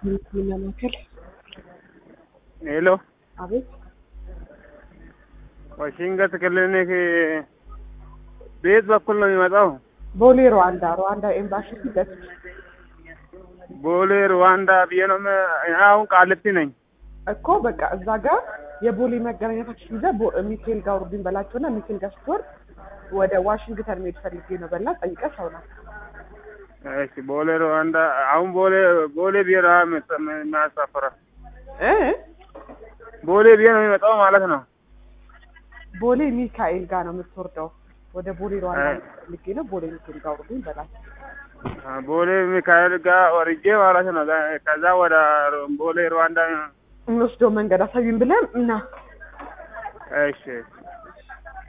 ሚናማከል ሄሎ አቤት ዋሽንግተን ክሊኒክ ቤት በኩል ነው የሚመጣው? ቦሌ ሩዋንዳ ኤምባሲ ፊት ቦሌ ሩዋንዳ ብዬ ነው። አሁን ቃልቲ ነኝ እኮ በቃ እዛ ጋር የቦሌ መገናኛ ታክሲ ይዘህ ሚካኤል ጋር ወርድን በላቸውና ሚካኤል ጋር ስትወርድ ወደ ዋሽንግተን መሄድ ፈልጌ ነው በላ ጠይቀህ ሰው ነው። እሺ ቦሌ ሩዋንዳ አሁን ቦሌ ቢራ የሚያሳፍራ ቦሌ ቢራ ነው የሚመጣው ማለት ነው። ቦሌ ሚካኤል ጋር ነው የምትወርደው። ወደ ቦሌ ሩዋንዳ ልክ ነው። ቦሌ ሚካኤል ጋር ወርድን በላቸው። ቦሌ ሚካኤል ጋር ወርጄ ማለት ነው። ከዛ ወደ ቦሌ ሩዋንዳ እንወስደው መንገድ አሳዩን ብለን እና እሺ